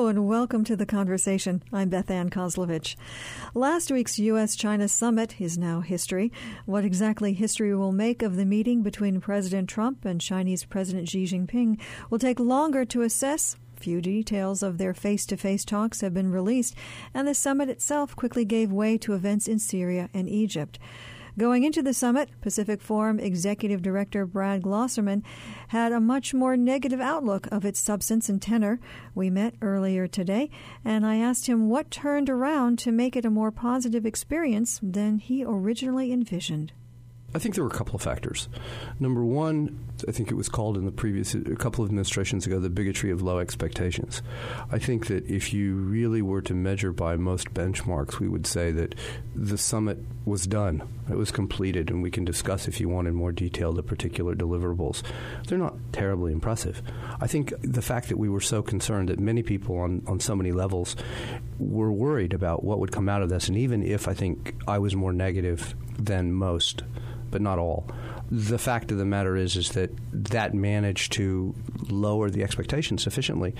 and welcome to The Conversation. I'm Beth Ann Kozlovich. Last week's U.S.-China summit is now history. What exactly history will make of the meeting between President Trump and Chinese President Xi Jinping will take longer to assess. Few details of their face-to-face talks have been released, and the summit itself quickly gave way to events in Syria and Egypt. Going into the summit, Pacific Forum Executive Director Brad Glosserman had a much more negative outlook of its substance and tenor. We met earlier today, and I asked him what turned around to make it a more positive experience than he originally envisioned. I think there were a couple of factors. Number one, I think it was called in a couple of administrations ago, the bigotry of low expectations. I think that if you really were to measure by most benchmarks, we would say that the summit was done. It was completed, and we can discuss, if you want, in more detail the particular deliverables. They're not terribly impressive. I think the fact that we were so concerned that many people on so many levels were worried about what would come out of this, and even if I think I was more negative than most, but not all. The fact of the matter is that managed to lower the expectations sufficiently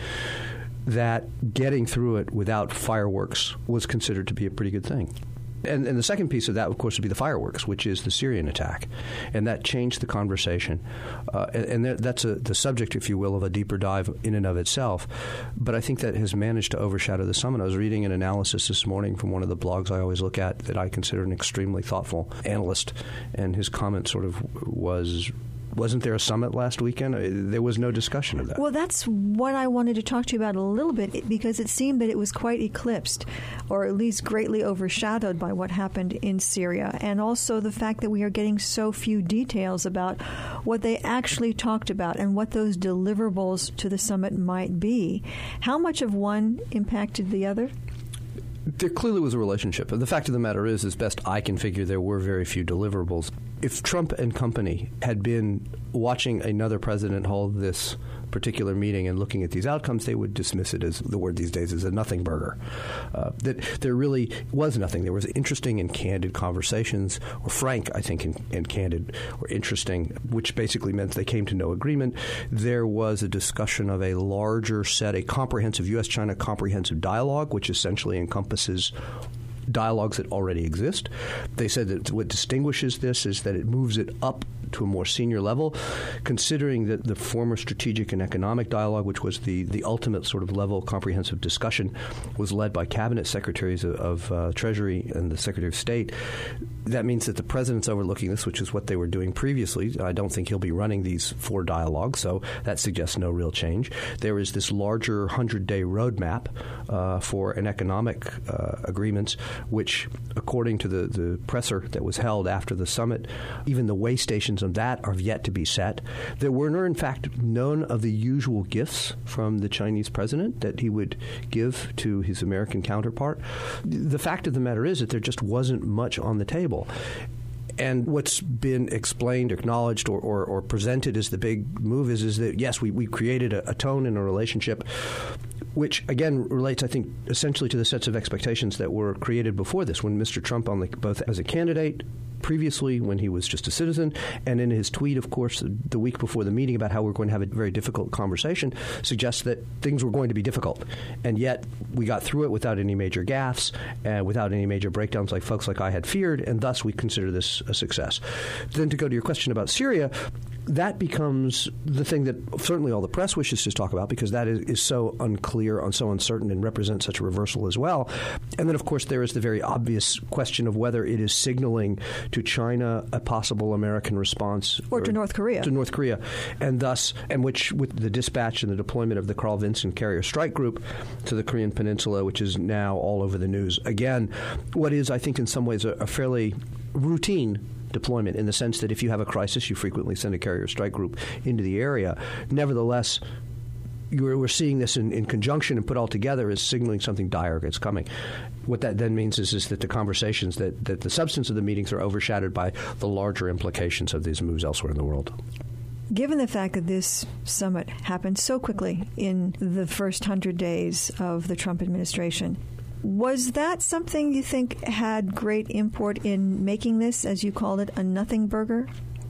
that getting through it without fireworks was considered to be a pretty good thing. And the second piece of that, of course, would be the fireworks, which is the Syrian attack. And that changed the conversation. That's the subject, if you will, of a deeper dive in and of itself. But I think that has managed to overshadow the summit. I was reading an analysis this morning from one of the blogs I always look at that I consider an extremely thoughtful analyst. And his comment sort of wasn't there a summit last weekend? There was no discussion of that. Well, that's what I wanted to talk to you about a little bit, because it seemed that it was quite eclipsed, or at least greatly overshadowed by what happened in Syria, and also the fact that we are getting so few details about what they actually talked about and what those deliverables to the summit might be. How much of one impacted the other? There clearly was a relationship. The fact of the matter is, as best I can figure, there were very few deliverables. If Trump and company had been watching another president hold this particular meeting and looking at these outcomes, they would dismiss it, as the word these days is, a nothing burger. That there really was nothing. There was interesting and candid conversations, or frank, I think, and candid or interesting, which basically meant they came to no agreement. There was a discussion of a larger set, a comprehensive U.S.-China comprehensive dialogue, which essentially encompasses dialogues that already exist. They said that what distinguishes this is that it moves it up to a more senior level, considering that the former strategic and economic dialogue, which was the ultimate sort of level comprehensive discussion, was led by cabinet secretaries of Treasury and the Secretary of State. That means that the president's overlooking this, which is what they were doing previously. I don't think he'll be running these 4 dialogues, so that suggests no real change. There is this larger 100-day roadmap for an economic agreements, which, according to the presser that was held after the summit, even the way stations of that are yet to be set. There were, in fact, none of the usual gifts from the Chinese president that he would give to his American counterpart. The fact of the matter is that there just wasn't much on the table. And what's been explained, acknowledged, or presented as the big move is that, yes, we created a tone in a relationship which, again, relates, I think, essentially to the sets of expectations that were created before this, when Mr. Trump, both as a candidate previously, when he was just a citizen, and in his tweet, of course, the week before the meeting about how we're going to have a very difficult conversation, suggests that things were going to be difficult. And yet we got through it without any major gaffes and without any major breakdowns like folks like I had feared, and thus we consider this a success. Then to go to your question about Syria, that becomes the thing that certainly all the press wishes to talk about, because that is so unclear and so uncertain and represents such a reversal as well. And then, of course, there is the very obvious question of whether it is signaling to China a possible American response. Or to North Korea. To North Korea. And which, with the dispatch and the deployment of the Carl Vinson Carrier Strike Group to the Korean Peninsula, which is now all over the news. Again, what is, I think, in some ways a fairly routine deployment, in the sense that if you have a crisis, you frequently send a carrier strike group into the area. Nevertheless, we're seeing this in conjunction and put all together as signaling something dire is coming. What that then means is that the conversations, that the substance of the meetings are overshadowed by the larger implications of these moves elsewhere in the world. Given the fact that this summit happened so quickly in the first 100 days of the Trump administration, was that something you think had great import in making this, as you called it, a nothing burger?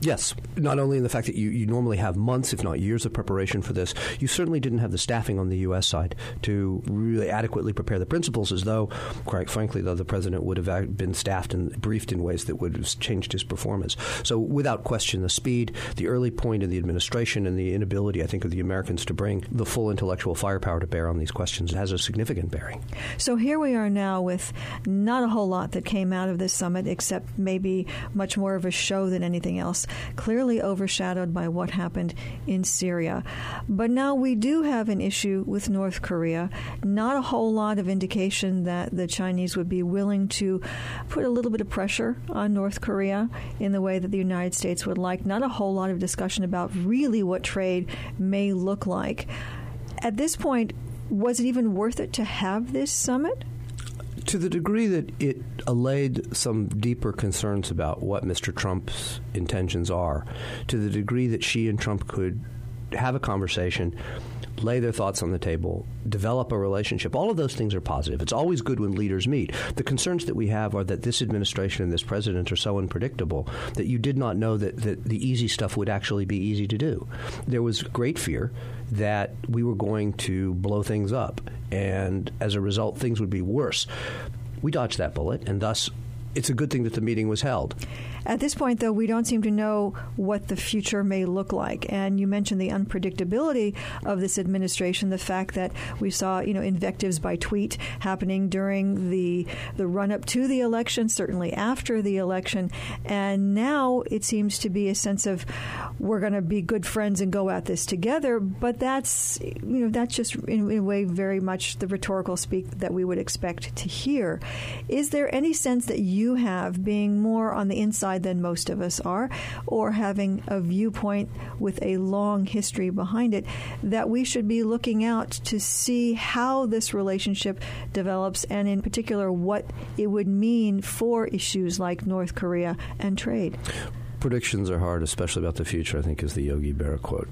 Yes. Not only in the fact that you normally have months, if not years, of preparation for this, you certainly didn't have the staffing on the U.S. side to really adequately prepare the principals, as though, quite frankly, though, the president would have been staffed and briefed in ways that would have changed his performance. So without question, the speed, the early point in the administration, and the inability, I think, of the Americans to bring the full intellectual firepower to bear on these questions has a significant bearing. So here we are now with not a whole lot that came out of this summit, except maybe much more of a show than anything else, clearly overshadowed by what happened in Syria. But now we do have an issue with North Korea. Not a whole lot of indication that the Chinese would be willing to put a little bit of pressure on North Korea in the way that the United States would like. Not a whole lot of discussion about really what trade may look like. At this point, was it even worth it to have this summit? To the degree that it allayed some deeper concerns about what Mr. Trump's intentions are, to the degree that Xi and Trump could have a conversation, lay their thoughts on the table, develop a relationship, all of those things are positive. It's always good when leaders meet. The concerns that we have are that this administration and this president are so unpredictable that you did not know that the easy stuff would actually be easy to do. There was great fear that we were going to blow things up, and as a result, things would be worse. We dodged that bullet, and thus it's a good thing that the meeting was held. At this point, though, we don't seem to know what the future may look like. And you mentioned the unpredictability of this administration, the fact that we saw, invectives by tweet happening during the run-up to the election, certainly after the election. And now it seems to be a sense of we're going to be good friends and go at this together. But that's just in a way very much the rhetorical speak that we would expect to hear. Is there any sense that you have, being more on the inside than most of us are, or having a viewpoint with a long history behind it, that we should be looking out to see how this relationship develops, and in particular what it would mean for issues like North Korea and trade? Predictions are hard, especially about the future, I think, is the Yogi Berra quote.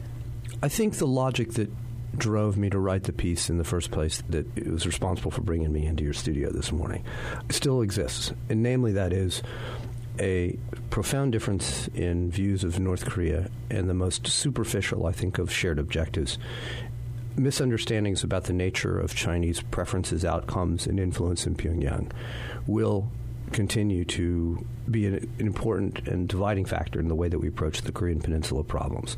I think the logic that drove me to write the piece in the first place, that it was responsible for bringing me into your studio this morning, still exists. And namely, that is a profound difference in views of North Korea and the most superficial, I think, of shared objectives. Misunderstandings about the nature of Chinese preferences, outcomes, and influence in Pyongyang will continue to be an important and dividing factor in the way that we approach the Korean Peninsula problems.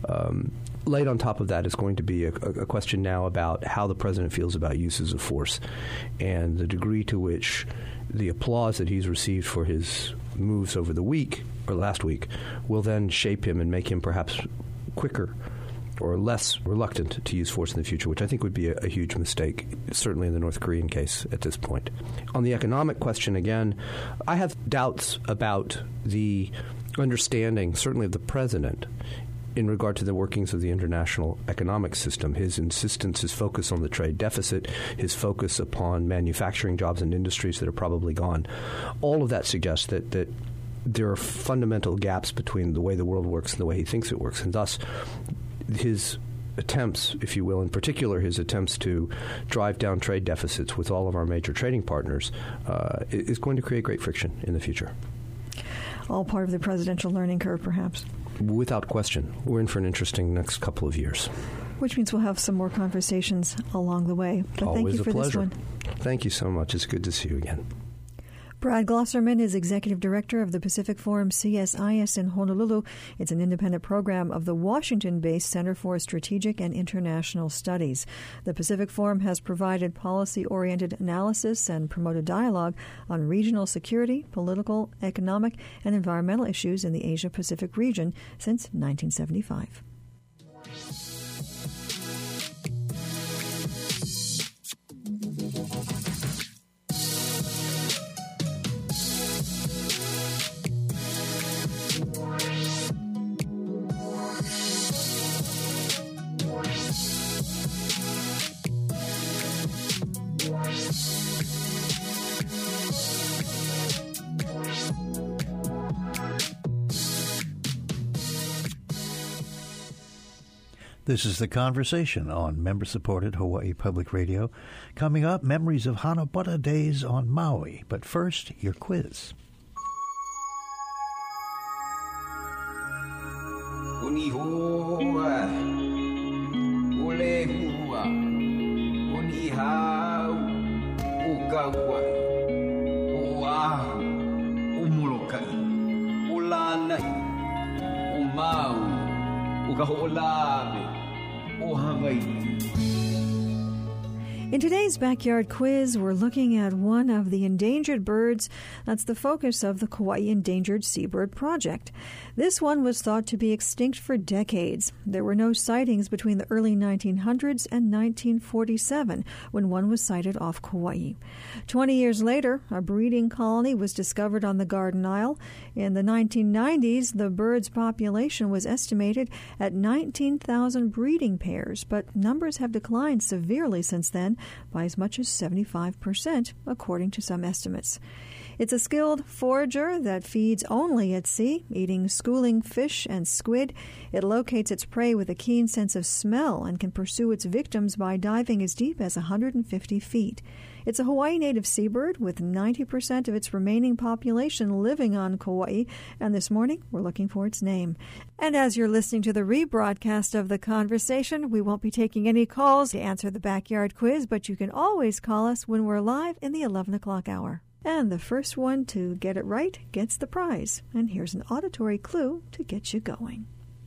Laid on top of that is going to be a question now about how the president feels about uses of force and the degree to which the applause that he's received for his moves over the week or last week will then shape him and make him perhaps quicker or less reluctant to use force in the future, which I think would be a huge mistake, certainly in the North Korean case at this point. On the economic question, again, I have doubts about the understanding, certainly of the president, in regard to the workings of the international economic system. His insistence, his focus on the trade deficit, his focus upon manufacturing jobs and industries that are probably gone, all of that suggests that there are fundamental gaps between the way the world works and the way he thinks it works. And thus, his attempts, if you will, in particular his attempts to drive down trade deficits with all of our major trading partners, is going to create great friction in the future. All part of the presidential learning curve, perhaps. Without question. We're in for an interesting next couple of years. Which means we'll have some more conversations along the way. But Always thank you for a pleasure. this one. Thank you so much. It's good to see you again. Brad Glosserman is Executive Director of the Pacific Forum CSIS in Honolulu. It's an independent program of the Washington-based Center for Strategic and International Studies. The Pacific Forum has provided policy-oriented analysis and promoted dialogue on regional security, political, economic, and environmental issues in the Asia-Pacific region since 1975. This is The Conversation on member-supported Hawaii Public Radio. Coming up, memories of Hanabata days on Maui. But first, your quiz. In today's Backyard Quiz, we're looking at one of the endangered birds that's the focus of the Kauai Endangered Seabird Project. This one was thought to be extinct for decades. There were no sightings between the early 1900s and 1947, when one was sighted off Kauai. 20 years later, a breeding colony was discovered on the Garden Isle. In the 1990s, the bird's population was estimated at 19,000 breeding pairs, but numbers have declined severely since then, by as much as 75%, according to some estimates. It's a skilled forager that feeds only at sea, eating schooling fish and squid. It locates its prey with a keen sense of smell and can pursue its victims by diving as deep as 150 feet. It's a Hawaii native seabird with 90% of its remaining population living on Kauai, and this morning we're looking for its name. And as you're listening to the rebroadcast of the conversation, we won't be taking any calls to answer the Backyard Quiz, but you can always call us when we're live in the 11 o'clock hour. And the first one to get it right gets the prize. And here's an auditory clue to get you going.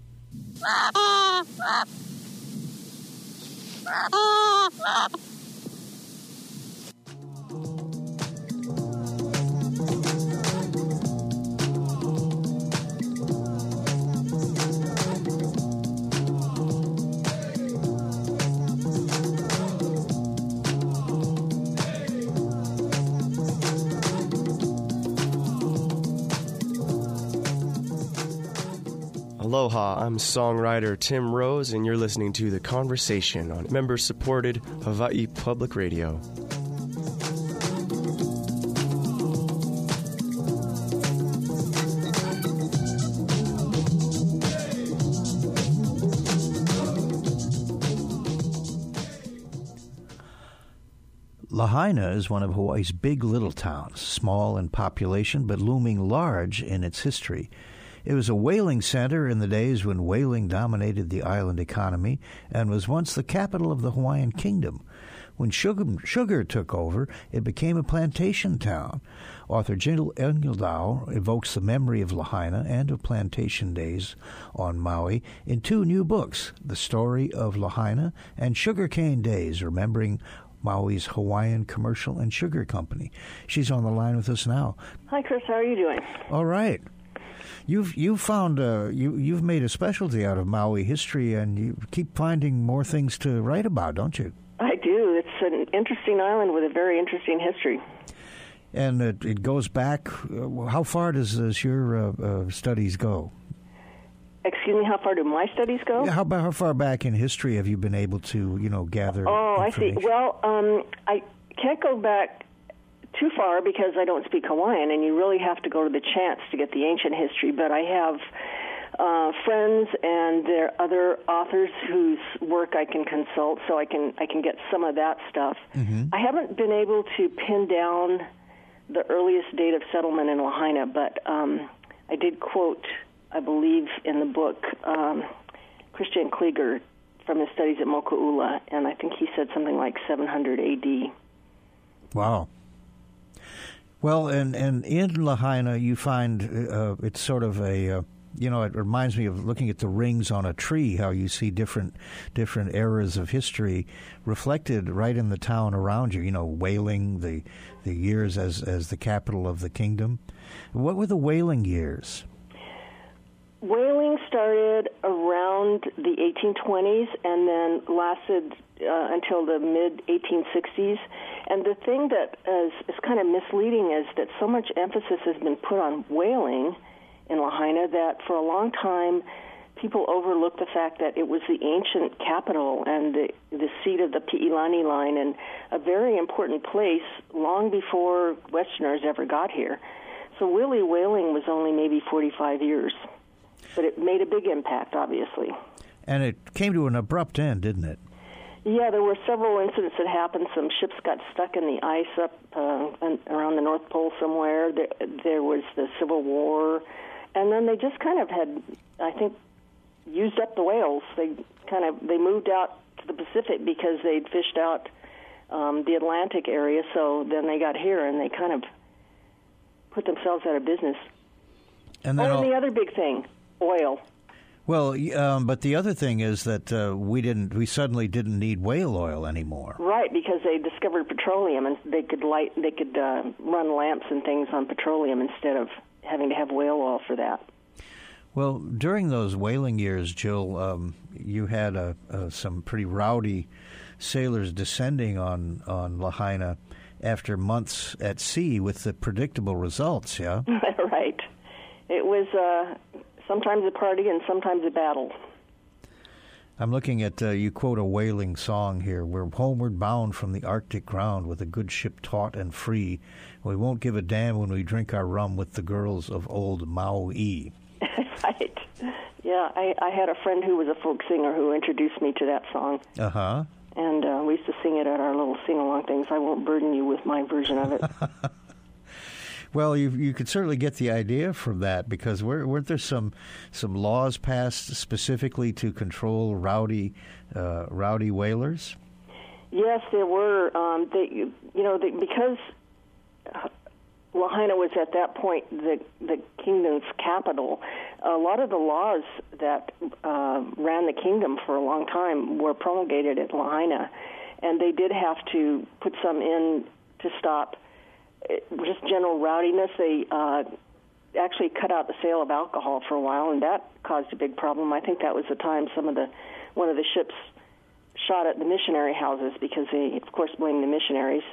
Aloha, I'm songwriter Tim Rose, and you're listening to The Conversation on member-supported Hawaii Public Radio. Lahaina is one of Hawaii's big little towns, small in population but looming large in its history. It was a whaling center in the days when whaling dominated the island economy and was once the capital of the Hawaiian kingdom. When sugar took over, it became a plantation town. Author Jill Engeldow evokes the memory of Lahaina and of plantation days on Maui in two new books, The Story of Lahaina and Sugarcane Days, Remembering Maui's Hawaiian Commercial and Sugar Company. She's on the line with us now. Hi, Chris. How are you doing? All right. You've found you've made a specialty out of Maui history, and you keep finding more things to write about, don't you? I do. It's an interesting island with a very interesting history. And it goes back. How far does your studies go? Excuse me. How far do my studies go? Yeah, how far back in history have you been able to gather? Oh, I see. Well, I can't go back too far because I don't speak Hawaiian, and you really have to go to the chants to get the ancient history. But I have friends and there are other authors whose work I can consult, so I can get some of that stuff. Mm-hmm. I haven't been able to pin down the earliest date of settlement in Lahaina, but I did quote, I believe, in the book Christian Klieger from his studies at Moku'ula, and I think he said something like 700 A.D. Wow. Well, and in Lahaina, you find it's sort of a, it reminds me of looking at the rings on a tree, how you see different eras of history reflected right in the town around you, whaling, the years as the capital of the kingdom. What were the whaling years? Whaling started around the 1820s and then lasted until the mid-1860s. And the thing that is kind of misleading is that so much emphasis has been put on whaling in Lahaina that for a long time people overlooked the fact that it was the ancient capital and the seat of the Pi'ilani line and a very important place long before Westerners ever got here. So really whaling was only maybe 45 years. But it made a big impact, obviously. And it came to an abrupt end, didn't it? Yeah, there were several incidents that happened. Some ships got stuck in the ice up around the North Pole somewhere. There was the Civil War. And then they just kind of had, I think, used up the whales. They moved out to the Pacific because they'd fished out the Atlantic area. So then they got here and they kind of put themselves out of business. And then the other big thing, oil. Well, but the other thing is that we suddenly didn't need whale oil anymore. Right, because they discovered petroleum, and they could run lamps and things on petroleum instead of having to have whale oil for that. Well, during those whaling years, Jill, you had some pretty rowdy sailors descending on Lahaina after months at sea with the predictable results, yeah? Right. It was sometimes a party and sometimes a battle. I'm looking at, you quote a whaling song here. We're homeward bound from the Arctic ground with a good ship taut and free. We won't give a damn when we drink our rum with the girls of old Maui. Right. Yeah, I had a friend who was a folk singer who introduced me to that song. Uh-huh. And we used to sing it at our little sing-along things. I won't burden you with my version of it. Well, you could certainly get the idea from that, because weren't there some laws passed specifically to control rowdy whalers? Yes, there were. Because Lahaina was at that point the kingdom's capital, a lot of the laws that ran the kingdom for a long time were promulgated at Lahaina, and they did have to put some in to stop just general rowdiness. They actually cut out the sale of alcohol for a while, and that caused a big problem. I think that was the time one of the ships shot at the missionary houses, because they, of course, blamed the missionaries.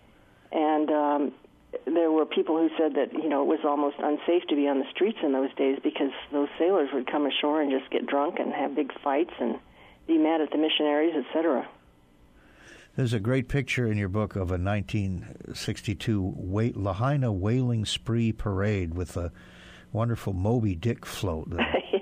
And there were people who said that, it was almost unsafe to be on the streets in those days, because those sailors would come ashore and just get drunk and have big fights and be mad at the missionaries, etc. There's a great picture in your book of a 1962 Lahaina whaling spree parade with a wonderful Moby Dick float. Yeah,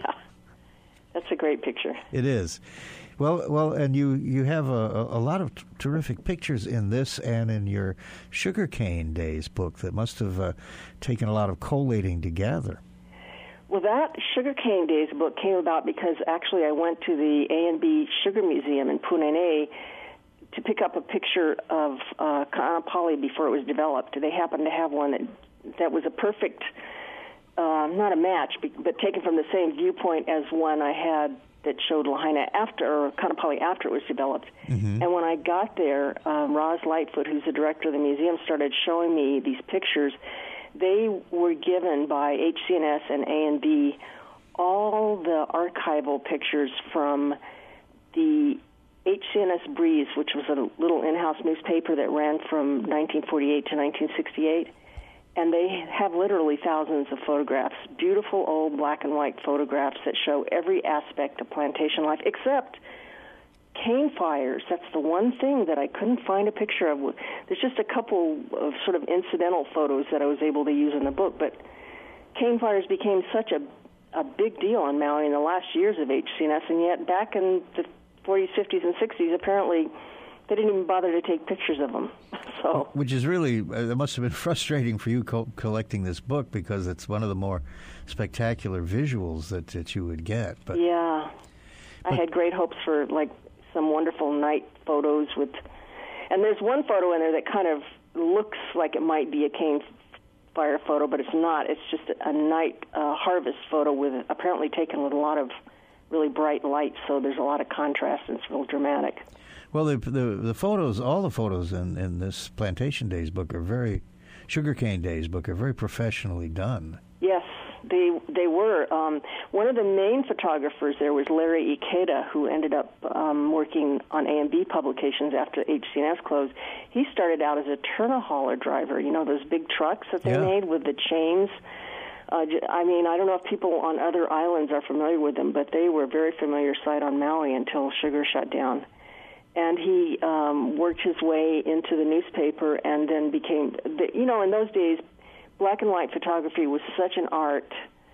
that's a great picture. It is. Well, and you have a lot of terrific pictures in this and in your Sugarcane Days book that must have taken a lot of collating together. Well, that Sugarcane Days book came about because actually I went to the A&B Sugar Museum in Punene to pick up a picture of Ka'anapali before it was developed. They happened to have one that was a perfect, not a match, but taken from the same viewpoint as one I had that showed Lahaina or Ka'anapali after it was developed. Mm-hmm. And when I got there, Roz Lightfoot, who's the director of the museum, started showing me these pictures. They were given by HCNS and A&B all the archival pictures from the HCNS Breeze, which was a little in-house newspaper that ran from 1948 to 1968, and they have literally thousands of photographs, beautiful old black and white photographs that show every aspect of plantation life, except cane fires. That's the one thing that I couldn't find a picture of. There's just a couple of sort of incidental photos that I was able to use in the book, but cane fires became such a big deal on Maui in the last years of HCNS, and yet back in the 40s, 50s, and 60s, apparently they didn't even bother to take pictures of them. So, which is really, it must have been frustrating for you collecting this book, because it's one of the more spectacular visuals that you would get. But yeah, I had great hopes for some wonderful night photos and there's one photo in there that kind of looks like it might be a cane fire photo, but it's not. It's just a night harvest photo apparently taken with a lot of really bright lights, so there's a lot of contrast and it's real dramatic. Well, the photos, all the photos in this Plantation Days book Sugarcane Days book are very professionally done. Yes, they were. One of the main photographers there was Larry Ikeda, who ended up working on A&B publications after HCNS closed. He started out as a Turner hauler driver, those big trucks that they made with the chains. I don't know if people on other islands are familiar with them, but they were a very familiar sight on Maui until sugar shut down. And he worked his way into the newspaper and then became, in those days, black and white photography was such an art,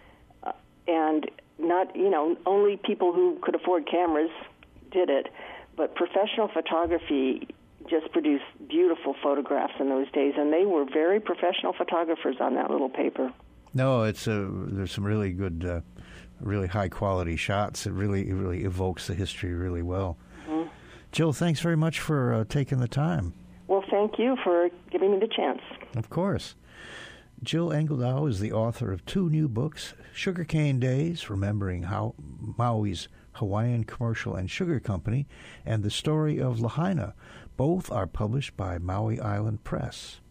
and not, only people who could afford cameras did it, but professional photography just produced beautiful photographs in those days, and they were very professional photographers on that little paper. No, there's some really good really high-quality shots. It really evokes the history really well. Mm-hmm. Jill, thanks very much for taking the time. Well, thank you for giving me the chance. Of course. Jill Engeldow is the author of 2 new books, Sugarcane Days, Remembering Maui's Hawaiian Commercial and Sugar Company, and The Story of Lahaina. Both are published by Maui Island Press.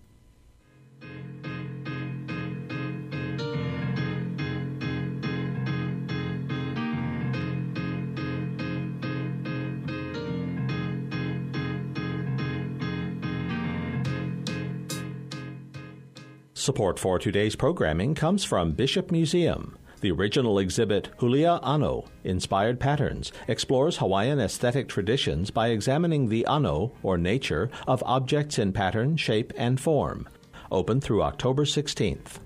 Support for today's programming comes from Bishop Museum. The original exhibit, Hulia Ano, Inspired Patterns, explores Hawaiian aesthetic traditions by examining the ano, or nature, of objects in pattern, shape, and form. Open through October 16th.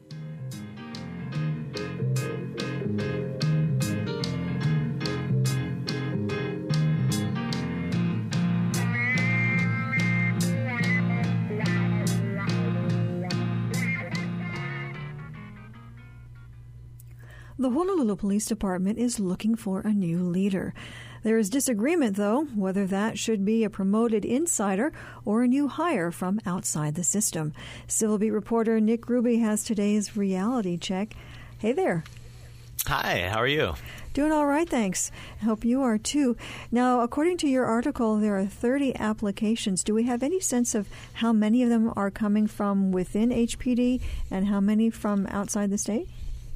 The Honolulu Police Department is looking for a new leader. There is disagreement, though, whether that should be a promoted insider or a new hire from outside the system. Civil Beat reporter Nick Ruby has today's reality check. Hey there. Hi, how are you? Doing all right, thanks. I hope you are, too. Now, according to your article, there are 30 applications. Do we have any sense of how many of them are coming from within HPD and how many from outside the state?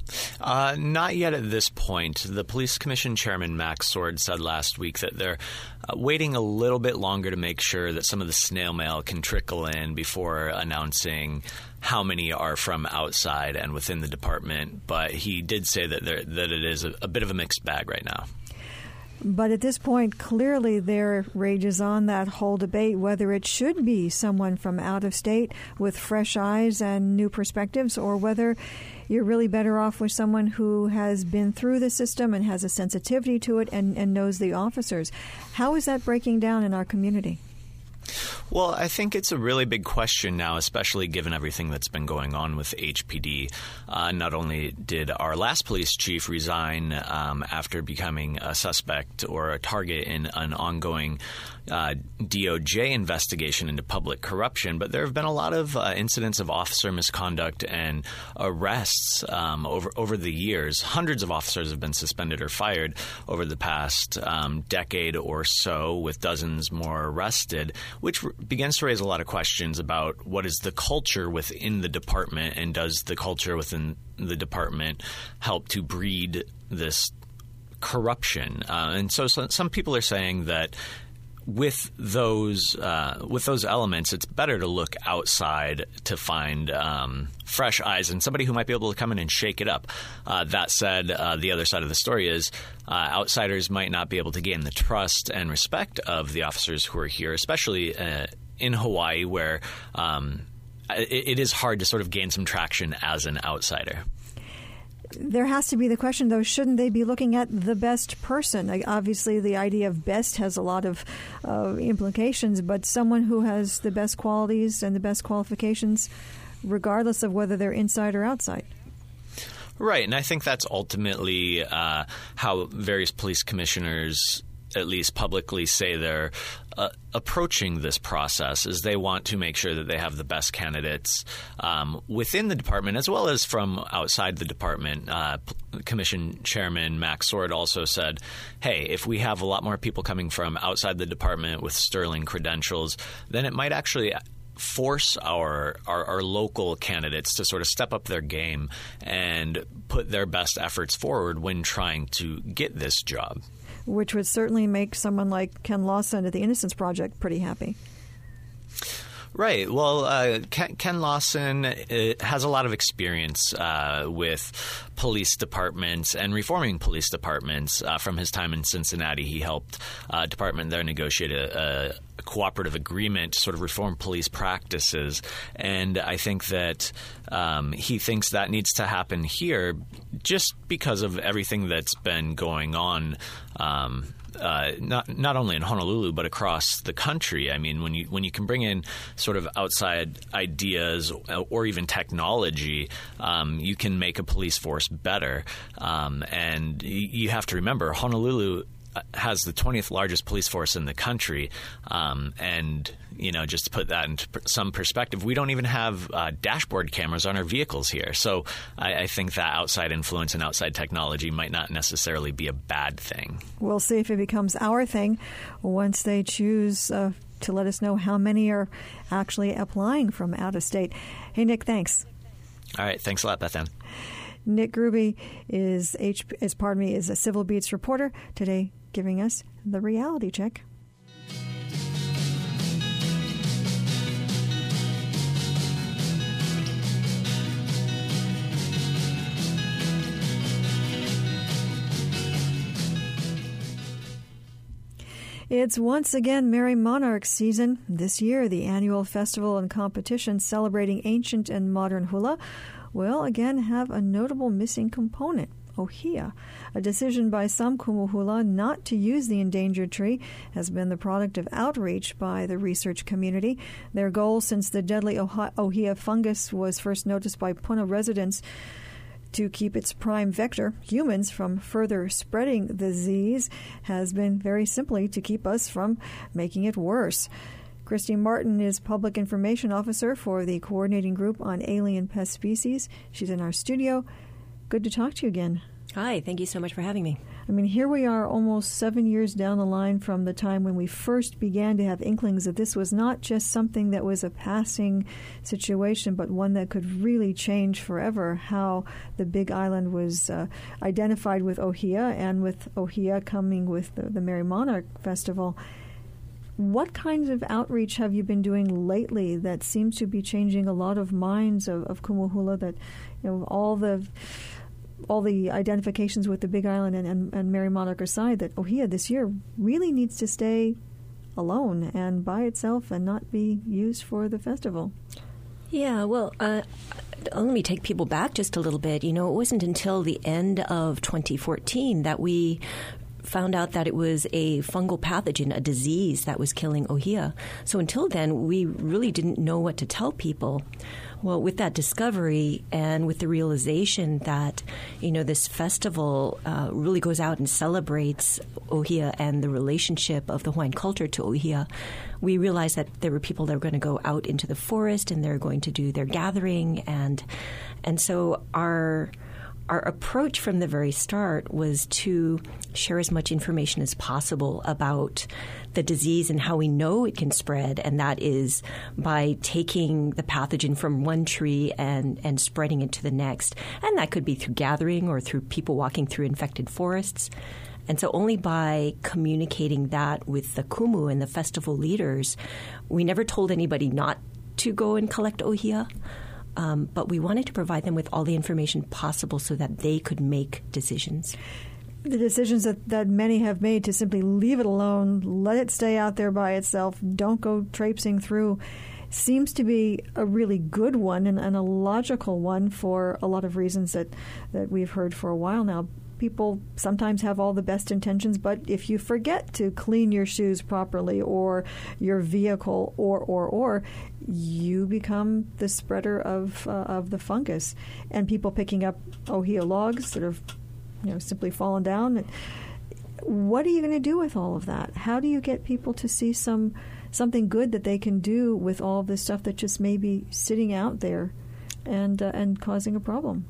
Not yet at this point. The Police Commission Chairman Max Sword said last week that they're waiting a little bit longer to make sure that some of the snail mail can trickle in before announcing how many are from outside and within the department. But he did say that it is a bit of a mixed bag right now. But at this point, clearly there rages on that whole debate whether it should be someone from out of state with fresh eyes and new perspectives, or whether you're really better off with someone who has been through the system and has a sensitivity to it and knows the officers. How is that breaking down in our community? Well, I think it's a really big question now, especially given everything that's been going on with HPD. Not only did our last police chief resign after becoming a suspect or a target in an ongoing DOJ investigation into public corruption, but there have been a lot of incidents of officer misconduct and arrests over the years. Hundreds of officers have been suspended or fired over the past decade or so, with dozens more arrested, which begins to raise a lot of questions about what is the culture within the department, and does the culture within the department help to breed this corruption? And so some people are saying that with those elements, it's better to look outside to find fresh eyes and somebody who might be able to come in and shake it up. That said, the other side of the story is outsiders might not be able to gain the trust and respect of the officers who are here, especially in Hawaii, where it is hard to sort of gain some traction as an outsider. There has to be the question, though, shouldn't they be looking at the best person? Obviously, the idea of best has a lot of implications, but someone who has the best qualities and the best qualifications, regardless of whether they're inside or outside. Right, and I think that's ultimately how various police commissioners, at least publicly, say they're approaching this process, is they want to make sure that they have the best candidates within the department as well as from outside the department. Commission Chairman Max Sword also said, hey, if we have a lot more people coming from outside the department with sterling credentials, then it might actually force our local candidates to sort of step up their game and put their best efforts forward when trying to get this job. Which would certainly make someone like Ken Lawson at the Innocence Project pretty happy. Right. Well, Ken Lawson has a lot of experience with police departments and reforming police departments. From his time in Cincinnati, he helped a department there negotiate a cooperative agreement to sort of reform police practices. And I think that he thinks that needs to happen here just because of everything that's been going on not only in Honolulu but across the country. I mean, when you can bring in sort of outside ideas or even technology, you can make a police force better. And you have to remember, Honolulu has the 20th largest police force in the country, and just to put that into some perspective, we don't even have dashboard cameras on our vehicles here. So I think that outside influence and outside technology might not necessarily be a bad thing. We'll see if it becomes our thing once they choose to let us know how many are actually applying from out of state. Hey, Nick, thanks. All right, thanks a lot, Beth Ann. Nick Gruby is a Civil Beats reporter, today giving us the reality check. It's once again Merry Monarch season. This year, the annual festival and competition celebrating ancient and modern hula will again have a notable missing component, ohia. A decision by some kumu hula not to use the endangered tree has been the product of outreach by the research community. Their goal since the deadly ohia fungus was first noticed by Puna residents to keep its prime vector, humans, from further spreading the disease has been very simply to keep us from making it worse. Christy Martin is Public Information Officer for the Coordinating Group on Alien Pest Species. She's in our studio. Good to talk to you again. Hi, thank you so much for having me. I mean, here we are almost 7 years down the line from the time when we first began to have inklings that this was not just something that was a passing situation, but one that could really change forever how the Big Island was identified with ohia, and with ohia coming with the Merry Monarch Festival. What kinds of outreach have you been doing lately that seems to be changing a lot of minds of kumu hula, that all the identifications with the Big Island and Merry Monarch aside, that ohia this year really needs to stay alone and by itself and not be used for the festival? Yeah, well, let me take people back just a little bit. It wasn't until the end of 2014 that we found out that it was a fungal pathogen, a disease that was killing ohia. So until then, we really didn't know what to tell people. Well, with that discovery and with the realization that, this festival really goes out and celebrates ohia and the relationship of the Hawaiian culture to ohia, we realized that there were people that were going to go out into the forest and they're going to do their gathering. And so our approach from the very start was to share as much information as possible about the disease and how we know it can spread, and that is by taking the pathogen from one tree and spreading it to the next. And that could be through gathering or through people walking through infected forests. And so only by communicating that with the kumu and the festival leaders, we never told anybody not to go and collect ohia. But we wanted to provide them with all the information possible so that they could make decisions. The decisions that many have made to simply leave it alone, let it stay out there by itself, don't go traipsing through, seems to be a really good one and a logical one for a lot of reasons that we've heard for a while now. People sometimes have all the best intentions, but if you forget to clean your shoes properly or your vehicle or you become the spreader of the fungus. And people picking up ohia logs that have simply fallen down. What are you going to do with all of that? How do you get people to see something good that they can do with all of this stuff that just may be sitting out there and causing a problem?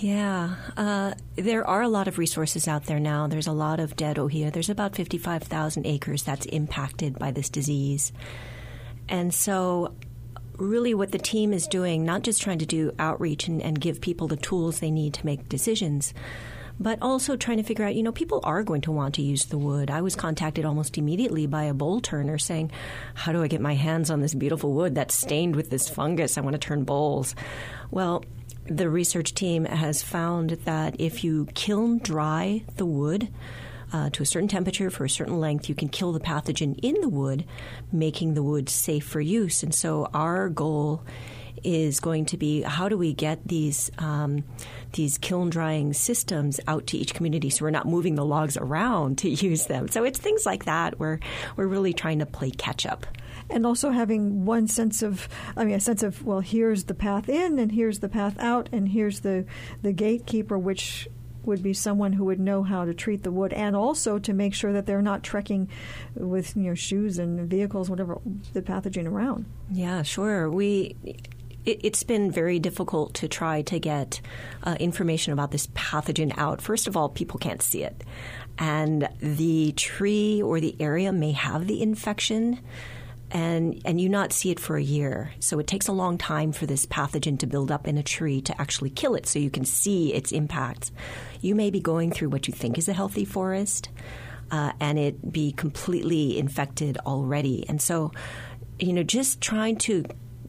Yeah, there are a lot of resources out there now. There's a lot of dead ohia. There's about 55,000 acres that's impacted by this disease. And so really what the team is doing, not just trying to do outreach and give people the tools they need to make decisions, but also trying to figure out, people are going to want to use the wood. I was contacted almost immediately by a bowl turner saying, how do I get my hands on this beautiful wood that's stained with this fungus? I want to turn bowls. Well, the research team has found that if you kiln dry the wood to a certain temperature for a certain length, you can kill the pathogen in the wood, making the wood safe for use. And so our goal is going to be how do we get these kiln drying systems out to each community so we're not moving the logs around to use them. So it's things like that where we're really trying to play catch up. And also having a sense of, well, here's the path in and here's the path out and here's the gatekeeper, which would be someone who would know how to treat the wood, and also to make sure that they're not trekking with shoes and vehicles, whatever, the pathogen around. Yeah, sure. It's been very difficult to try to get information about this pathogen out. First of all, people can't see it. And the tree or the area may have the infection, and you not see it for a year. So it takes a long time for this pathogen to build up in a tree to actually kill it so you can see its impacts. You may be going through what you think is a healthy forest and it be completely infected already. And so, just trying to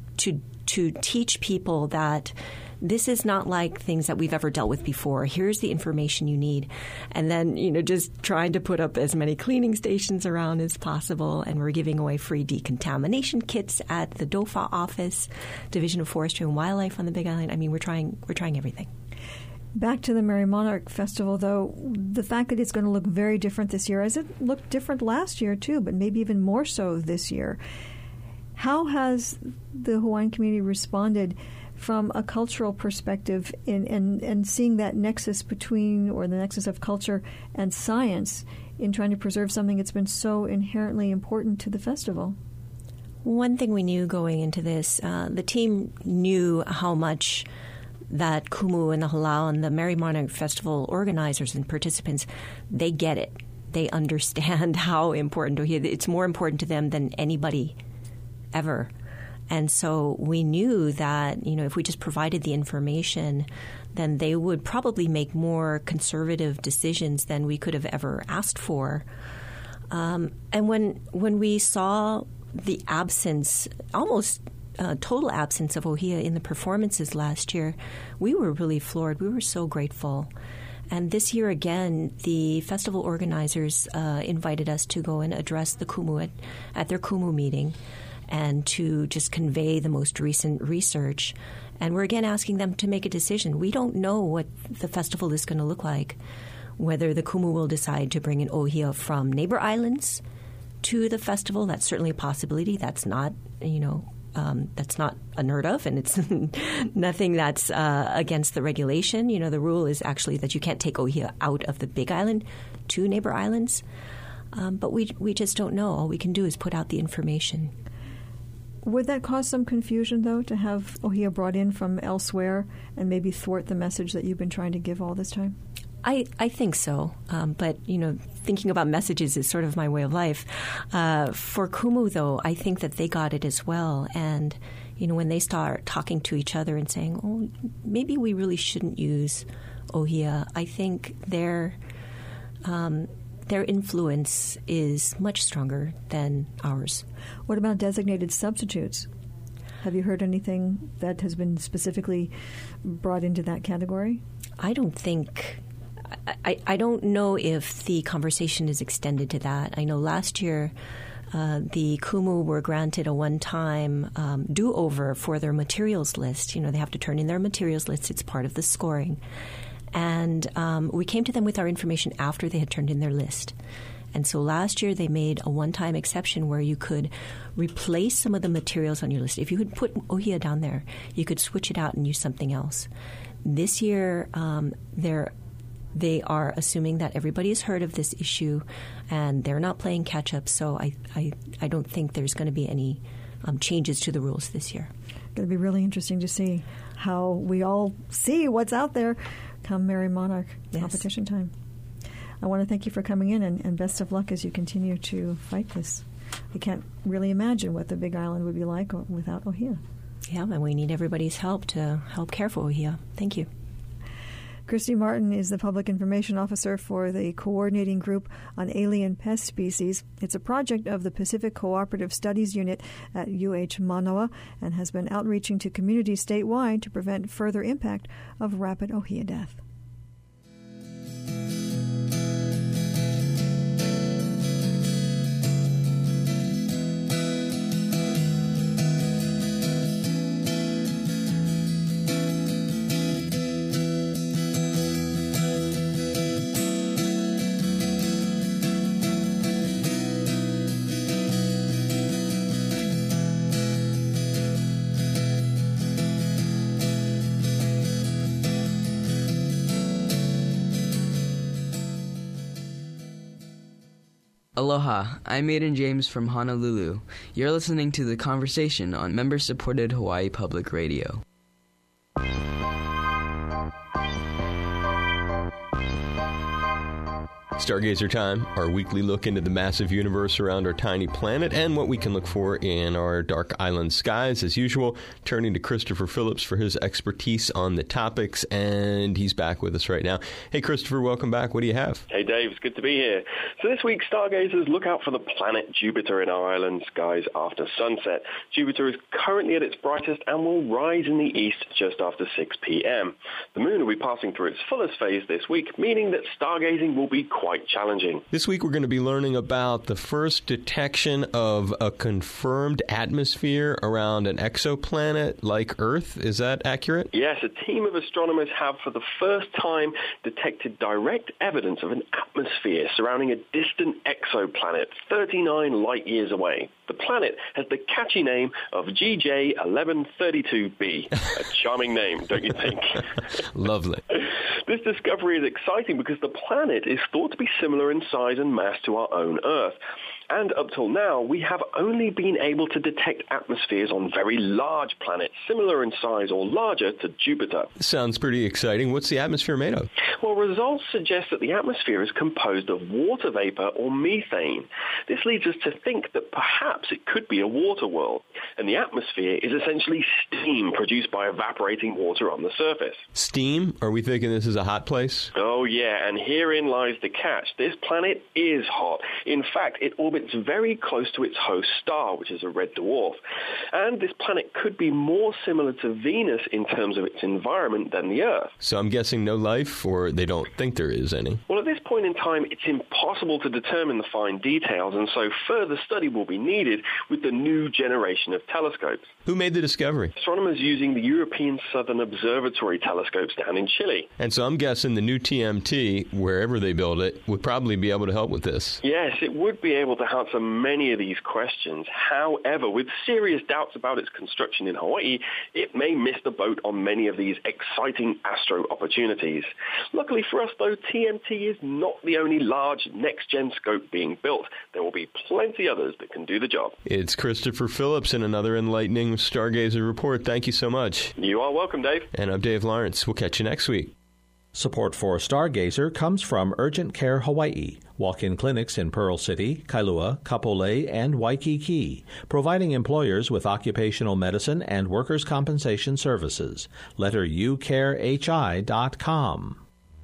teach people that this is not like things that we've ever dealt with before. Here's the information you need. And then, just trying to put up as many cleaning stations around as possible. And we're giving away free decontamination kits at the DOFA office, Division of Forestry and Wildlife on the Big Island. I mean, we're trying everything. Back to the Merry Monarch Festival, though, the fact that it's going to look very different this year, as it looked different last year, too, but maybe even more so this year. How has the Hawaiian community responded from a cultural perspective in seeing that nexus between, or the nexus of culture and science in trying to preserve something that's been so inherently important to the festival? One thing we knew going into this, the team knew how much that Kumu and the Halau and the Merry Monarch Festival organizers and participants, they get it. They understand how important it's more important to them than anybody ever. And so we knew that, if we just provided the information, then they would probably make more conservative decisions than we could have ever asked for. And when we saw the absence, almost total absence of ohia in the performances last year, we were really floored. We were so grateful. And this year again, the festival organizers invited us to go and address the Kumu at their Kumu meeting, and to just convey the most recent research. And we're again asking them to make a decision. We don't know what the festival is going to look like, whether the Kumu will decide to bring in ohia from neighbor islands to the festival. That's certainly a possibility. That's not, that's not unheard of, and it's nothing that's against the regulation. The rule is actually that you can't take ohia out of the Big Island to neighbor islands. But we just don't know. All we can do is put out the information. Would that cause some confusion, though, to have ohia brought in from elsewhere and maybe thwart the message that you've been trying to give all this time? I think so. But, thinking about messages is sort of my way of life. For Kumu, though, I think that they got it as well. And, when they start talking to each other and saying, oh, maybe we really shouldn't use ohia, I think their influence is much stronger than ours. What about designated substitutes? Have you heard anything that has been specifically brought into that category? I don't think... I don't know if the conversation is extended to that. I know last year the Kumu were granted a one-time do-over for their materials list. They have to turn in their materials list. It's part of the scoring. And we came to them with our information after they had turned in their list. And so last year they made a one-time exception where you could replace some of the materials on your list. If you could put ohia down there, you could switch it out and use something else. This year they are assuming that everybody has heard of this issue and they're not playing catch-up. So I don't think there's going to be any changes to the rules this year. It's going to be really interesting to see how we all see what's out there come Merry Monarch competition time. I want to thank you for coming in and best of luck as you continue to fight this. I can't really imagine what the Big Island would be like without ohia. Yeah, and we need everybody's help to help care for ohia. Thank you. Christy Martin is the Public Information Officer for the Coordinating Group on Alien Pest Species. It's a project of the Pacific Cooperative Studies Unit at UH Manoa and has been outreaching to communities statewide to prevent further impact of rapid ohia death. Aloha, I'm Aiden James from Honolulu. You're listening to The Conversation on member-supported Hawaii Public Radio. Stargazer Time, our weekly look into the massive universe around our tiny planet and what we can look for in our dark island skies. As usual, turning to Christopher Phillips for his expertise on the topics, and he's back with us right now. Hey, Christopher, welcome back. What do you have? Hey, Dave. It's good to be here. So this week, stargazers look out for the planet Jupiter in our island skies after sunset. Jupiter is currently at its brightest and will rise in the east just after 6 p.m. The moon will be passing through its fullest phase this week, meaning that stargazing will be quite challenging. This week we're going to be learning about the first detection of a confirmed atmosphere around an exoplanet like Earth. Is that accurate? Yes, a team of astronomers have for the first time detected direct evidence of an atmosphere surrounding a distant exoplanet 39 light years away. The planet has the catchy name of GJ1132b. A charming name, don't you think? Lovely. This discovery is exciting because the planet is thought to be similar in size and mass to our own Earth. And up till now, we have only been able to detect atmospheres on very large planets, similar in size or larger to Jupiter. Sounds pretty exciting. What's the atmosphere made of? Well, results suggest that the atmosphere is composed of water vapor or methane. This leads us to think that perhaps it could be a water world. And the atmosphere is essentially steam produced by evaporating water on the surface. Steam? Are we thinking this is a hot place? Oh, yeah, and herein lies the catch. This planet is hot. In fact, it orbits very close to its host star, which is a red dwarf. And this planet could be more similar to Venus in terms of its environment than the Earth. So I'm guessing no life, or they don't think there is any? Well, at this point in time, it's impossible to determine the fine details, and so further study will be needed with the new generation of telescopes. Who made the discovery? Astronomers using the European Southern Observatory telescopes down in Chile. And so I'm guessing the new TMT, wherever they build it, would probably be able to help with this. Yes, it would be able to answer many of these questions. However, with serious doubts about its construction in Hawaii, it may miss the boat on many of these exciting astro opportunities. Luckily for us, though, TMT is not the only large next-gen scope being built. There will be plenty others that can do the job. It's Christopher Phillips in another enlightening Stargazer Report. Thank you so much. You are welcome, Dave. And I'm Dave Lawrence. We'll catch you next week. Support for Stargazer comes from Urgent Care Hawaii, walk-in clinics in Pearl City, Kailua, Kapolei, and Waikiki, providing employers with occupational medicine and workers' compensation services. Letter ucarehi.com.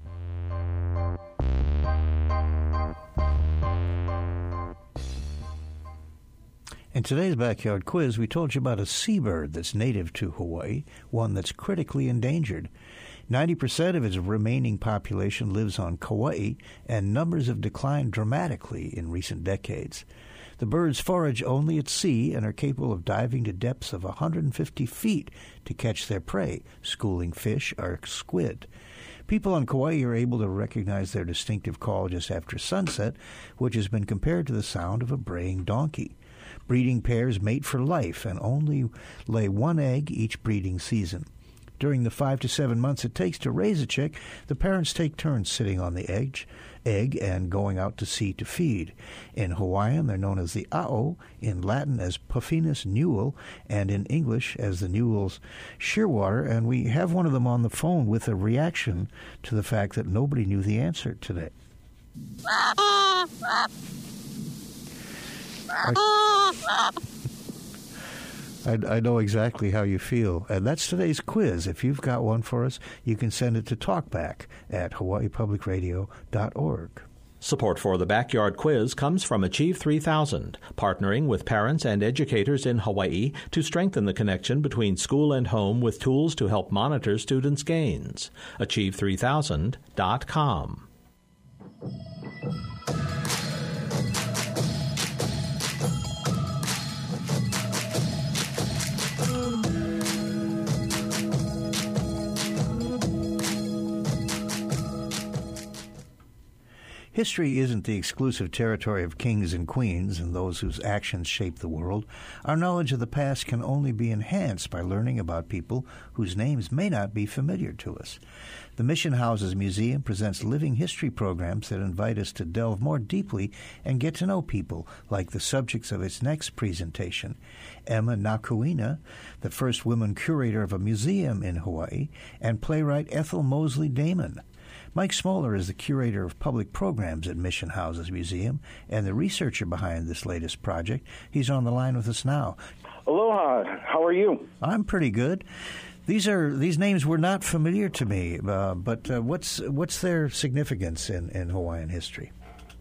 In today's Backyard Quiz, we told you about a seabird that's native to Hawaii, one that's critically endangered. 90% of its remaining population lives on Kauai, and numbers have declined dramatically in recent decades. The birds forage only at sea and are capable of diving to depths of 150 feet to catch their prey, schooling fish or squid. People on Kauai are able to recognize their distinctive call just after sunset, which has been compared to the sound of a braying donkey. Breeding pairs mate for life and only lay one egg each breeding season. During the 5 to 7 months it takes to raise a chick, the parents take turns sitting on the egg and going out to sea to feed. In Hawaiian, they're known as the a'o, in Latin as Puffinus newell, and in English as the Newell's shearwater. And we have one of them on the phone with a reaction to the fact that nobody knew the answer today. I know exactly how you feel. And that's today's quiz. If you've got one for us, you can send it to talkback@hawaiipublicradio.org. Support for the Backyard Quiz comes from Achieve 3000, partnering with parents and educators in Hawaii to strengthen the connection between school and home with tools to help monitor students' gains. Achieve3000.com. History isn't the exclusive territory of kings and queens and those whose actions shape the world. Our knowledge of the past can only be enhanced by learning about people whose names may not be familiar to us. The Mission Houses Museum presents living history programs that invite us to delve more deeply and get to know people, like the subjects of its next presentation. Emma Nakuina, the first woman curator of a museum in Hawaii, and playwright Ethel Mosley Damon. Mike Smoller is the curator of public programs at Mission Houses Museum and the researcher behind this latest project. He's on the line with us now. Aloha. How are you? I'm pretty good. These names were not familiar to me, but what's their significance in Hawaiian history?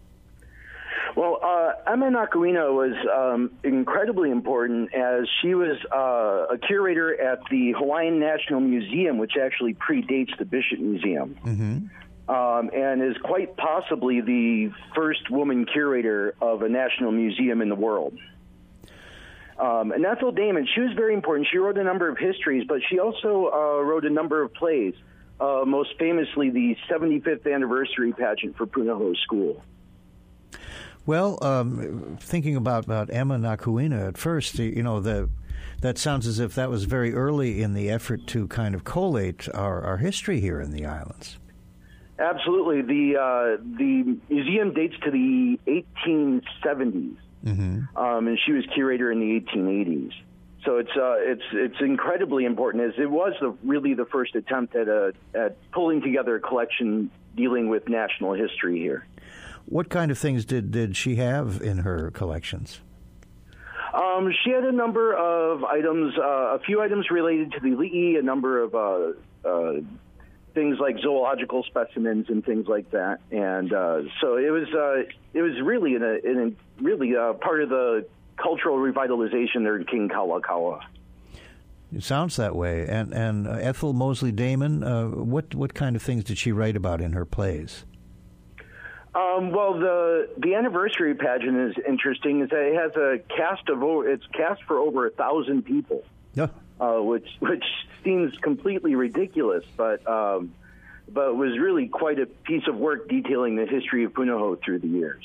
Well, Emma Nakuina was incredibly important, as she was a curator at the Hawaiian National Museum, which actually predates the Bishop Museum, and is quite possibly the first woman curator of a national museum in the world. And Ethel Damon, she was very important. She wrote a number of histories, but she also wrote a number of plays, most famously the 75th anniversary pageant for Punahou School. Well, thinking about Emma Nakuina at first, that sounds as if that was very early in the effort to kind of collate our history here in the islands. Absolutely. The museum dates to the 1870s, and she was curator in the 1880s. So it's incredibly important, as it was really the first attempt at pulling together a collection dealing with national history here. What kind of things did she have in her collections? She had a number of items, a few items related to the li'i, a number of things like zoological specimens and things like that. And so it was really really part of the cultural revitalization there in King Kalakaua. It sounds that way. And Ethel Mosley Damon, what kind of things did she write about in her plays? Well, the anniversary pageant is interesting. Is that it has a cast it's cast for over 1,000 people, which seems completely ridiculous, but was really quite a piece of work detailing the history of Punahou through the years.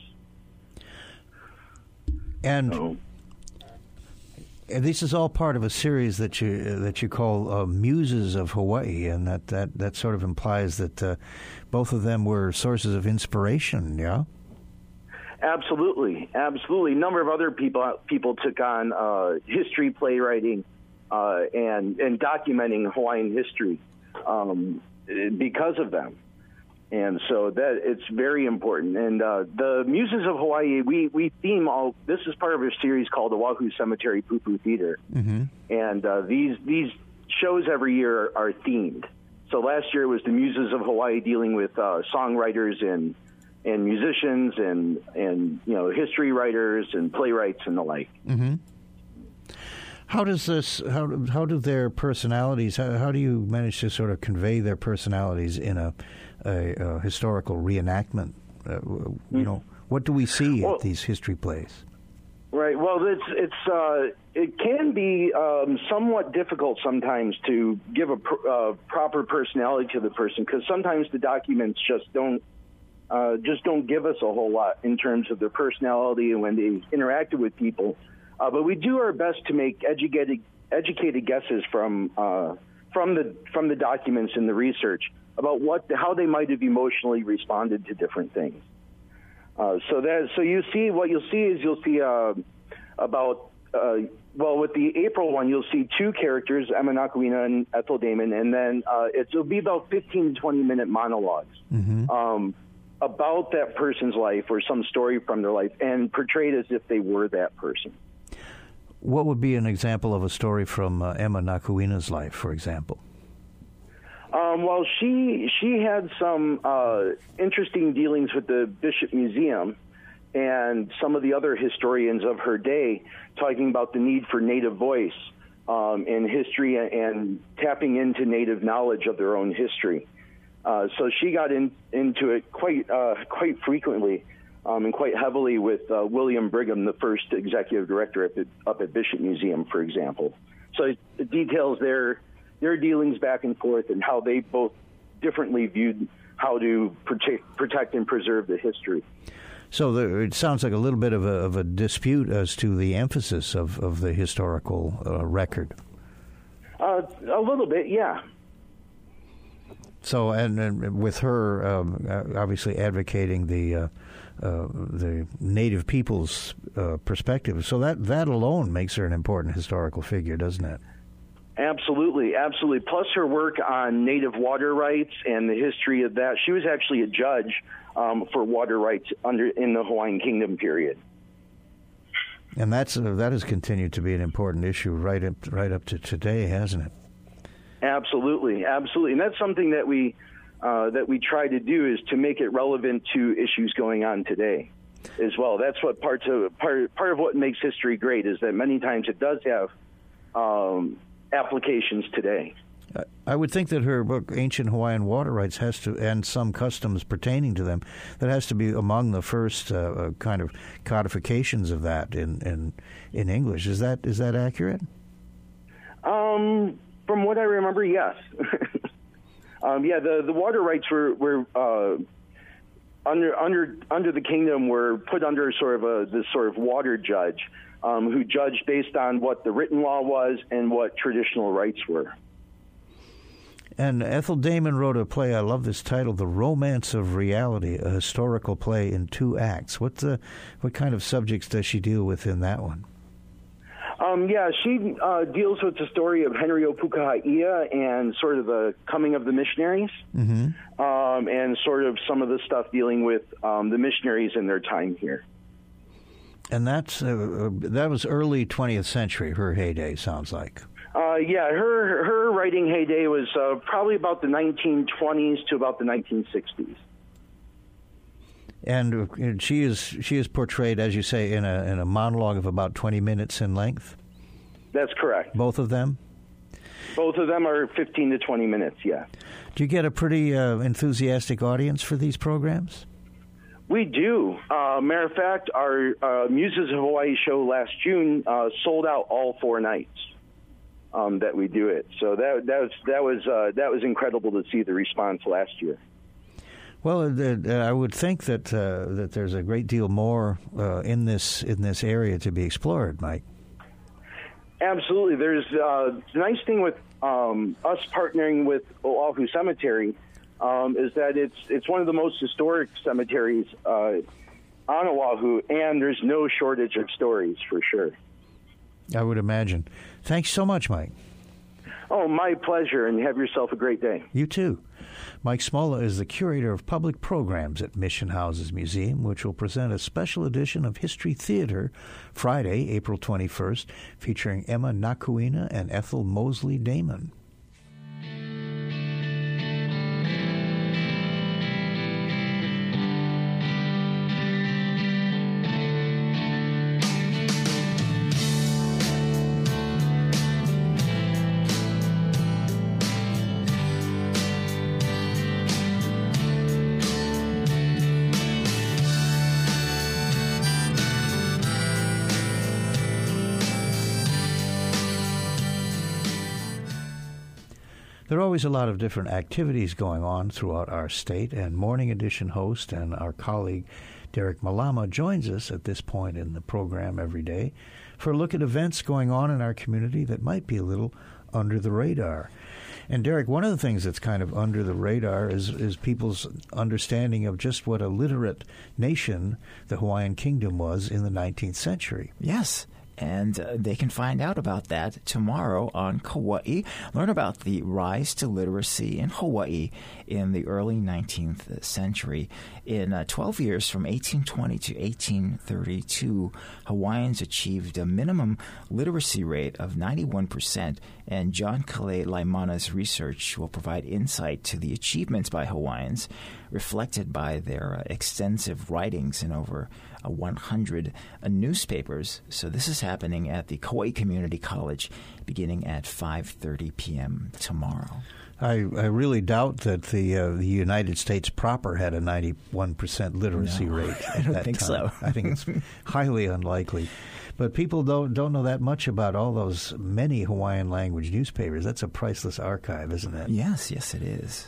And this is all part of a series that you call Muses of Hawaii, and that sort of implies that both of them were sources of inspiration, yeah? Absolutely. A number of other people took on history playwriting and documenting Hawaiian history because of them. And so that it's very important. And the Muses of Hawaii, we theme all. This is part of a series called Oahu Cemetery Pupu Theater. And these shows every year are themed. So last year was the Muses of Hawaii, dealing with songwriters and musicians and history writers and playwrights and the like. How does this? How do their personalities? How do you manage to sort of convey their personalities in a historical reenactment? What do we see at these history plays? Right. Well, it can be somewhat difficult sometimes to give a proper personality to the person, because sometimes the documents just don't give us a whole lot in terms of their personality and when they interacted with people. But we do our best to make educated guesses from the documents and the research about how they might have emotionally responded to different things. So you'll see with the April one, you'll see two characters, Emma Nakuina and Ethel Damon, and then it'll be about 15 to 20-minute monologues about that person's life or some story from their life, and portrayed as if they were that person. What would be an example of a story from Emma Nakuina's life, for example? Well, she had some interesting dealings with the Bishop Museum and some of the other historians of her day, talking about the need for native voice in history and tapping into native knowledge of their own history. So she got into it quite frequently and quite heavily with William Brigham, the first executive director up at Bishop Museum, for example. So it details their dealings back and forth and how they both differently viewed how to protect and preserve the history. So it sounds like a little bit of a dispute as to the emphasis of the historical record. A little bit, yeah. So, and with her obviously advocating the native people's perspective, so that alone makes her an important historical figure, doesn't it? Absolutely, absolutely. Plus her work on native water rights and the history of that. She was actually a judge for water rights in the Hawaiian Kingdom period. And that has continued to be an important issue right up to today, hasn't it? Absolutely, absolutely. And that's something that we try to do, is to make it relevant to issues going on today as well. That's what part of what makes history great, is that many times it does have applications today. I would think that her book, Ancient Hawaiian Water Rights, has to, and some customs pertaining to them, that has to be among the first kind of codifications of that in English. Is that accurate? From what I remember, yes. The water rights were under the kingdom were put under sort of this sort of water judge who judged based on what the written law was and what traditional rights were. And Ethel Damon wrote a play, I love this title, The Romance of Reality, a historical play in 2 acts. What kind of subjects does she deal with in that one? She deals with the story of Henry Pukahaia and sort of the coming of the missionaries, and sort of some of the stuff dealing with the missionaries in their time here. And that was early 20th century, her heyday, sounds like. Her writing heyday was probably about the 1920s to about the 1960s. And she is portrayed, as you say, in a monologue of about 20 minutes in length? That's correct. Both of them? Both of them are 15 to 20 minutes, yeah. Do you get a pretty enthusiastic audience for these programs? We do. Matter of fact, our Muses of Hawaii show last June sold out all 4 nights that we do it. So that was incredible to see the response last year. Well, I would think that there's a great deal more in this area to be explored, Mike. Absolutely. There's the nice thing with us partnering with Oahu Cemetery is that it's one of the most historic cemeteries on Oahu, and there's no shortage of stories for sure. I would imagine. Thanks so much, Mike. Oh, my pleasure, and have yourself a great day. You too. Mike Smola is the curator of public programs at Mission Houses Museum, which will present a special edition of History Theater Friday, April 21st, featuring Emma Nakuina and Ethel Mosley Damon. There are always a lot of different activities going on throughout our state, and Morning Edition host and our colleague Derek Malama joins us at this point in the program every day for a look at events going on in our community that might be a little under the radar. And Derek, one of the things that's kind of under the radar is people's understanding of just what a literate nation the Hawaiian Kingdom was in the 19th century. Yes. And they can find out about that tomorrow on Kauai. Learn about the rise to literacy in Hawaii in the early 19th century. In 12 years, from 1820 to 1832, Hawaiians achieved a minimum literacy rate of 91%, and John Kale Laimana's research will provide insight to the achievements by Hawaiians, reflected by their extensive writings in over 100 newspapers. So this is happening at the Kauai Community College beginning at 5:30 p.m. tomorrow. I really doubt that the United States proper had a 91% literacy rate at I don't that think time. so. I think it's highly unlikely. But people don't know that much about all those many Hawaiian language newspapers. That's a priceless archive, isn't it? Yes, it is.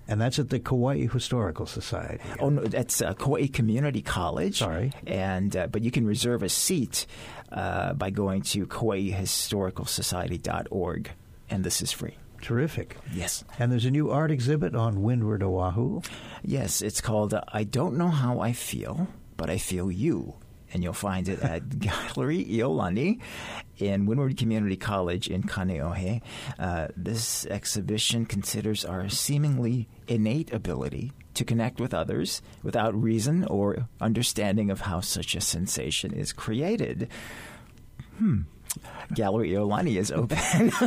And that's at the Kauai Historical Society. Oh, no, that's Kauai Community College. Sorry. And but you can reserve a seat by going to KauaiHistoricalSociety.org, and this is free. Terrific. Yes. And there's a new art exhibit on Windward Oahu. Yes, it's called I Don't Know How I Feel, But I Feel You. And you'll find it at Gallery Iolani in Windward Community College in Kaneohe. This exhibition considers our seemingly innate ability to connect with others without reason or understanding of how such a sensation is created. Gallery Iolani is open.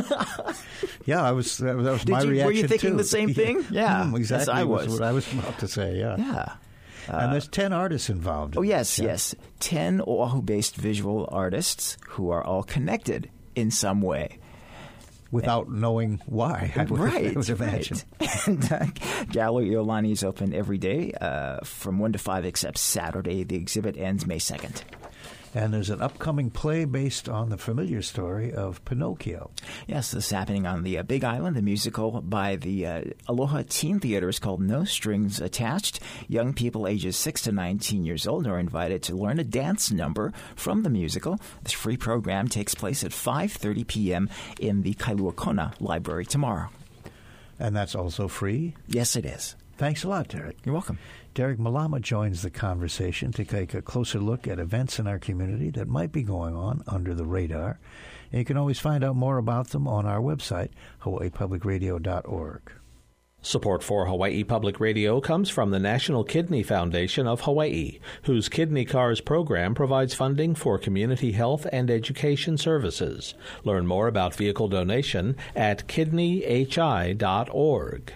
Yeah, that was my reaction. Were you thinking too. the same thing? Yeah, exactly. Yes, I was. What I was about to say. Yeah. Yeah. And there's 10 artists involved. Oh, yes. 10 Oahu-based visual artists who are all connected in some way. Without knowing why, I would imagine. Right. And Gallery Iolani is open every day from 1 to 5 except Saturday. The exhibit ends May 2nd. And there's an upcoming play based on the familiar story of Pinocchio. Yes, this is happening on the Big Island. The musical by the Aloha Teen Theater is called No Strings Attached. Young people ages 6 to 19 years old are invited to learn a dance number from the musical. This free program takes place at 5:30 p.m. in the Kailua Kona Library tomorrow. And that's also free? Yes, it is. Thanks a lot, Derek. You're welcome. Derek Malama joins the conversation to take a closer look at events in our community that might be going on under the radar. And you can always find out more about them on our website, hawaiipublicradio.org. Support for Hawaii Public Radio comes from the National Kidney Foundation of Hawaii, whose Kidney Cars program provides funding for community health and education services. Learn more about vehicle donation at kidneyhi.org.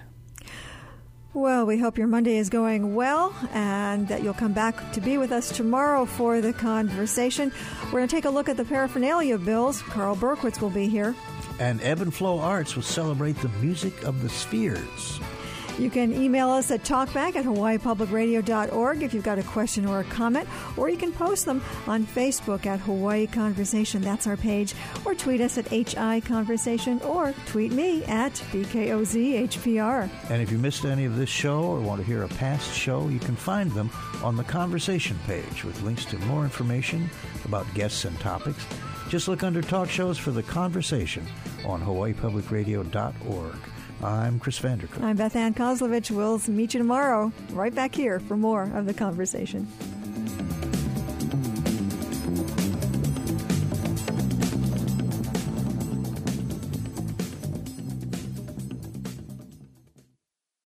Well, we hope your Monday is going well and that you'll come back to be with us tomorrow for the conversation. We're going to take a look at the paraphernalia bills. Carl Berkowitz will be here. And Ebb and Flow Arts will celebrate the music of the spheres. You can email us at talkback@hawaiipublicradio.org if you've got a question or a comment, or you can post them on Facebook at Hawaii Conversation. That's our page. Or tweet us at HI Conversation, or tweet me at BKOZHPR. And if you missed any of this show or want to hear a past show, you can find them on the Conversation page with links to more information about guests and topics. Just look under Talk Shows for The Conversation on hawaiipublicradio.org. I'm Chris Vanderkooy. I'm Beth Ann Kozlovich. We'll meet you tomorrow right back here for more of The Conversation.